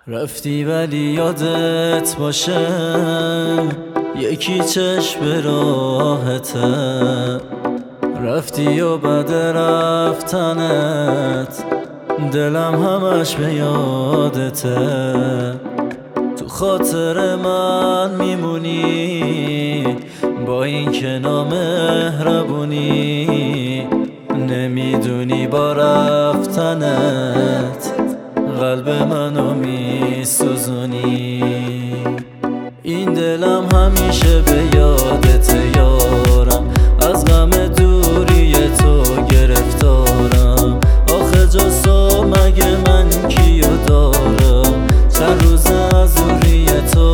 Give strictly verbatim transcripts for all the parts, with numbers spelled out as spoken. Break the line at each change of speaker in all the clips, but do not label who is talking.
رفتی ولی یادت باشه یکی چشم به راهته، رفتی و بعد رفتنت دلم همش به یادته. تو خاطر من میمونی با این که نامهربونی، نمیدونی با رفتنت قلب منو میسوزونی. این دلم همیشه به یادت یارم، از غم دوری تو گرفتارم. آخه جز تو مگه من کیو دارم، چند روز از دوری تو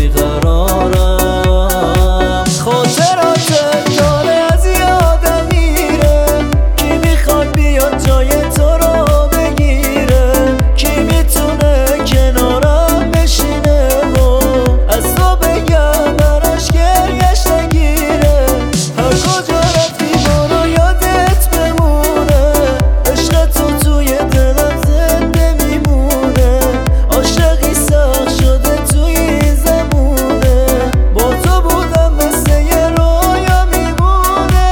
بیقرارم. خاطراتت داره از یادم میره، کی میخواد بیاد جای تو رو بگیره، کی میتونه کنارم بشینه و از تو بگم براش گریش نگیره. هر کجا رفتی برو یادت بمونه، عشق تو توی دلم زنده میمونه. عاشقی سخت شده توی این زمونه، با تو بودم مثل یه رویا میمونه.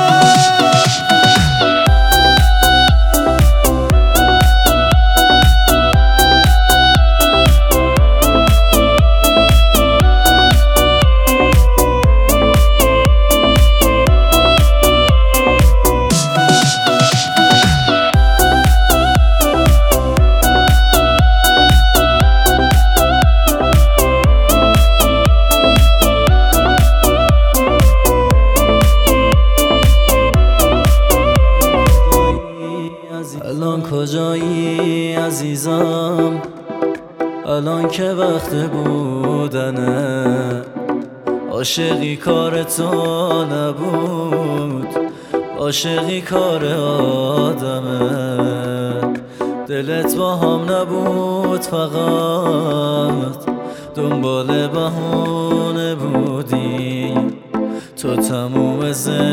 الان کجایی عزیزم، الان که وقت بودنه. عاشقی کار تو نبود، عاشقی کار آدمه. دلت با هم نبود، فقط دنبال بهونه بودی. تو تموم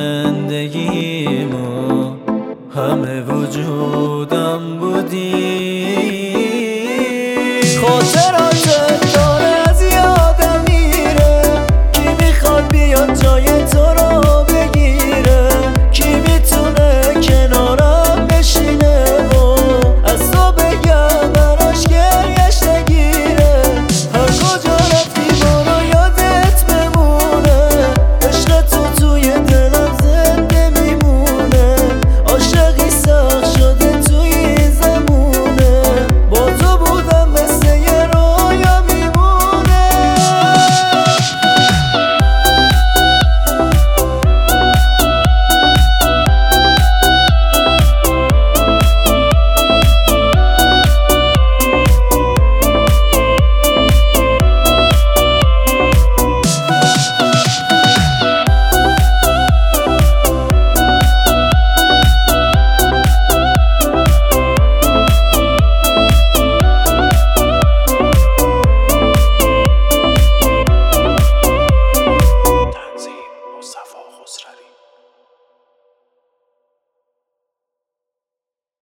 زندگیمو همه وجودم بودی. خاطر